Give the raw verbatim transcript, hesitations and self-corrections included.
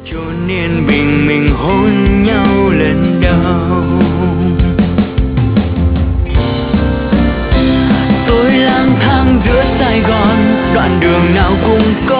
chốn yên bình mình hôn nhau lần đầu. Tôi lang thang giữa Sài Gòn, đoạn đường nào cũng có